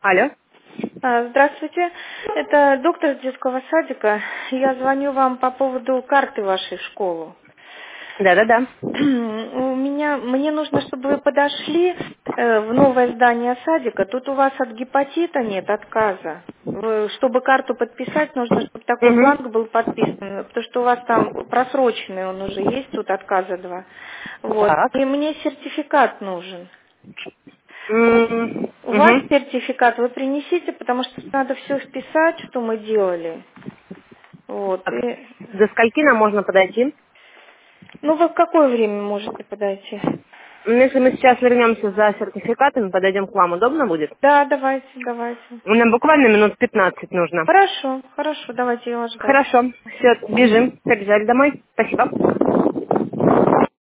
Алло. Здравствуйте, это доктор детского садика. Я звоню вам по поводу карты вашей в школу. Да-да-да. Мне нужно, чтобы вы подошли в новое здание садика. Тут у вас от гепатита нет отказа. Чтобы карту подписать, нужно, чтобы такой Угу. бланк был подписан, потому что у вас там просроченный он уже есть, тут отказа 2. Вот. Так. И мне сертификат нужен. У вас Угу. сертификат вы принесите, потому что надо все вписать, что мы делали. Вот. Так, И, до скольки нам можно подойти? вы в какое время можете подойти? Если мы сейчас вернемся за сертификатами, подойдем к вам, удобно будет? Да, давайте. Нам буквально минут 15 нужно. Хорошо, давайте я вас ждать. Хорошо. Все, бежим. Побежали домой. Спасибо.